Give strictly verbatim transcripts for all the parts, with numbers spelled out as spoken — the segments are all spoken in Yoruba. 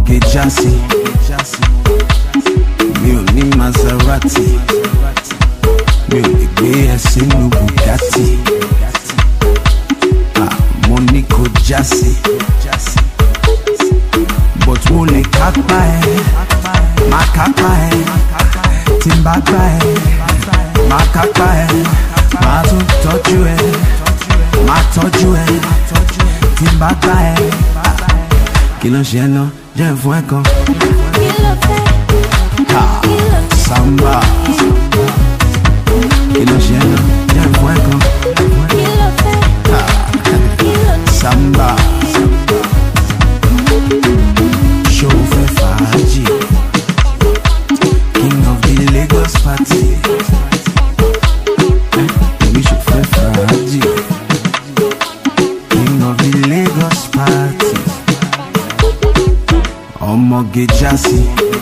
ọmọge jásí mi ò ní Maserati mi ò lè gbé ẹ sínú Bugatti ah, mo ní kó jásí but mo lè kápá ẹ má kápá ẹ tí n bá gbá ẹ má kápá ẹ má tún tọ́jú ẹ má tọ́jú ẹ tí n bá gbá ẹ kí ló ń ṣe ẹ náà jẹ́ fún ẹ kan. Ah, samba kí ló ń ṣe ẹ náà jẹ́ fún ẹ kan. Ah, samba show fẹ́ fàájì king of the Lagos party. We should fẹ́ fàájì king of the Lagos party. Ọmọge jásí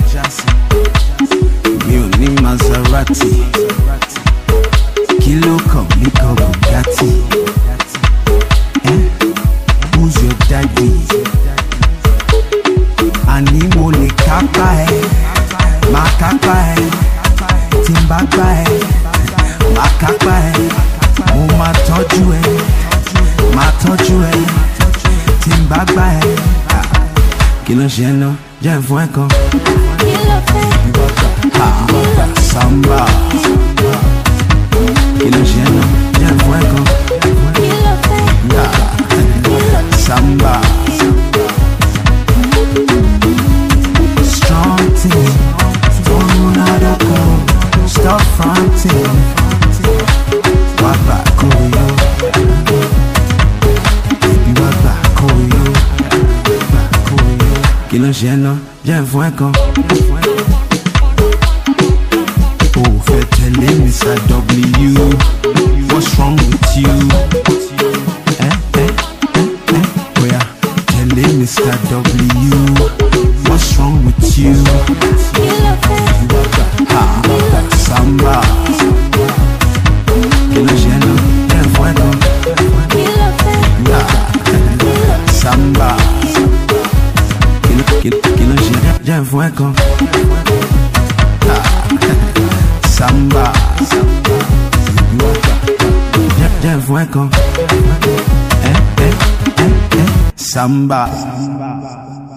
mi ò ní Maserati kí ló kàn mí kan Bugatti. eh? Who's your daddy? Àní mo lè kápá ẹ má kápá ẹ tí n bá gbá ẹ má kápá ẹ mo máa tọ́jú ẹ má tọ́jú ẹ tí n bá gbá ẹ. Kí ló ń ṣe ẹ náà jẹ́ fún ẹ kan. Ah, samba kí ló ń ṣe ẹ náà jẹ́ fún ẹ kan. Ah, samba strong team don't not go stop fronting wá gbà kó yó baby wá gbà kó yó kí ló ń ṣe ẹ náà jẹ́ fún ẹ kan. O fẹ́ tẹ̀lé Mister W, what's wrong with you? Eh, eh, eh, eh, oya tẹ̀lé Mister W, what's wrong with you? Ah, samba kí ló ń ṣe ẹ náà jẹ́ fún ẹ kan. Ah, samba kí ló ń ṣe jẹ́ fún ẹ kan. Ah, samba jẹ́ fún ẹ kan. Eh, eh, eh, eh, samba.